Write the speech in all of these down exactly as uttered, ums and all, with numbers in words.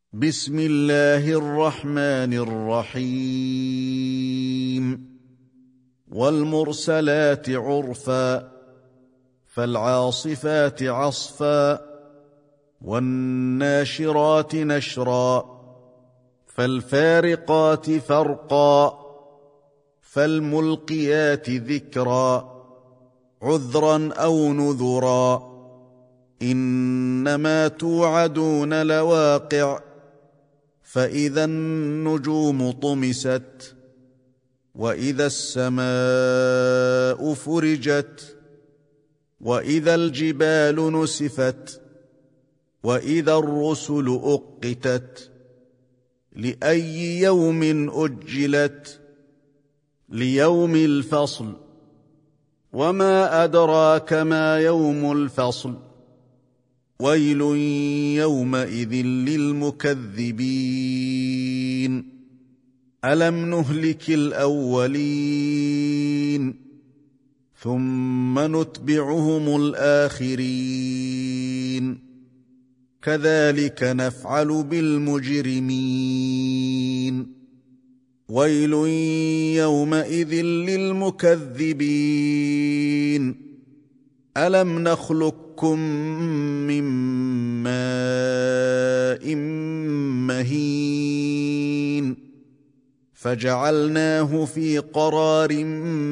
بسم الله الرحمن الرحيم والمرسلات عرفا فالعاصفات عصفا والناشرات نشرا فالفارقات فرقا فالملقيات ذكرا عذرا أو نذرا إنما توعدون لواقع فإذا النجوم طمست وإذا السماء فرجت وإذا الجبال نسفت وإذا الرسل أقتت لأي يوم أجلت ليوم الفصل وما أدراك ما يوم الفصل ويل يومئذ للمكذبين ألم نهلك الأولين ثم نتبعهم الآخرين كذلك نفعل بالمجرمين ويل يومئذ للمكذبين ألم نخلقكم من ماء مهين فجعلناه في قرار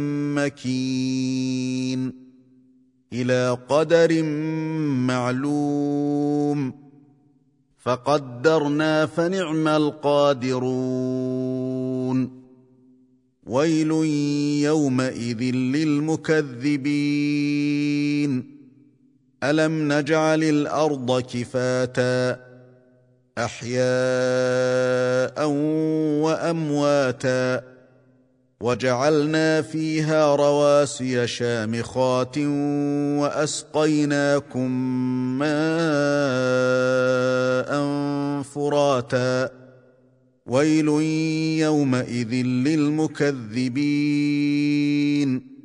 مكين إلى قدر معلوم فقدرنا فنعم القادرون ويل يومئذ للمكذبين ألم نجعل الأرض كفاتا أحياء وأمواتا وجعلنا فيها رواسي شامخات وأسقيناكم ماء فراتا ويل يومئذ للمكذبين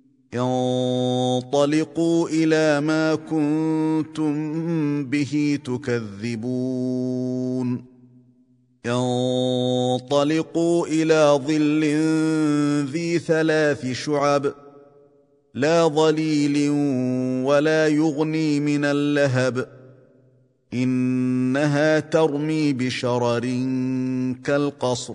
انطلقوا إلى ما كنتم به تكذبون انطلقوا إلى ظل ذي ثلاث شعب لا ظليل ولا يغني من اللهب إنها ترمي بشرر كالقصر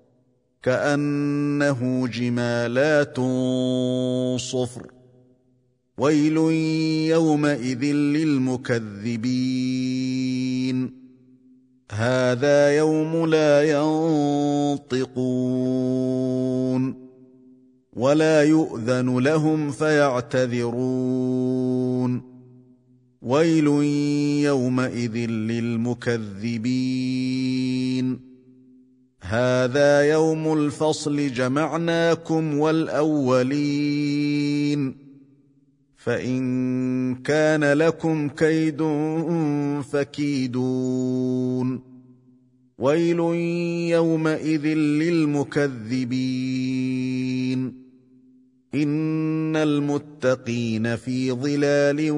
كأنه جمالات صفر ويل يومئذ للمكذبين هذا يوم لا ينطقون ولا يؤذن لهم فيعتذرون ويل يومئذ للمكذبين هذا يوم الفصل جمعناكم والأولين فإن كان لكم كيد فكيدون ويل يومئذ للمكذبين إن المتقين في ظلال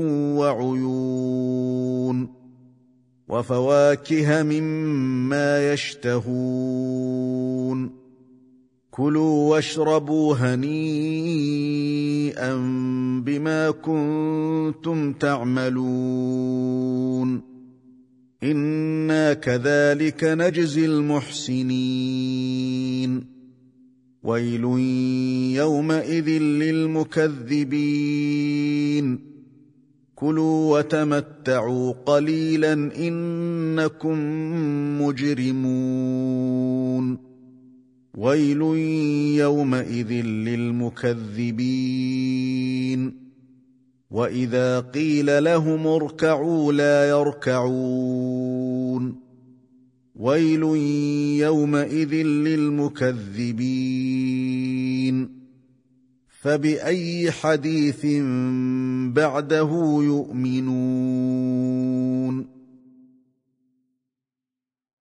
وعيون وفواكه مما يشتهون كلوا واشربوا هنيئا بما كنتم تعملون إنا كذلك نجزي المحسنين ويل يومئذ للمكذبين كلوا وتمتعوا قليلا إنكم مجرمون ويل يومئذ للمكذبين وإذا قيل لهم اركعوا لا يركعون ويل يومئذ للمكذبين فبأي حديث بعده يؤمنون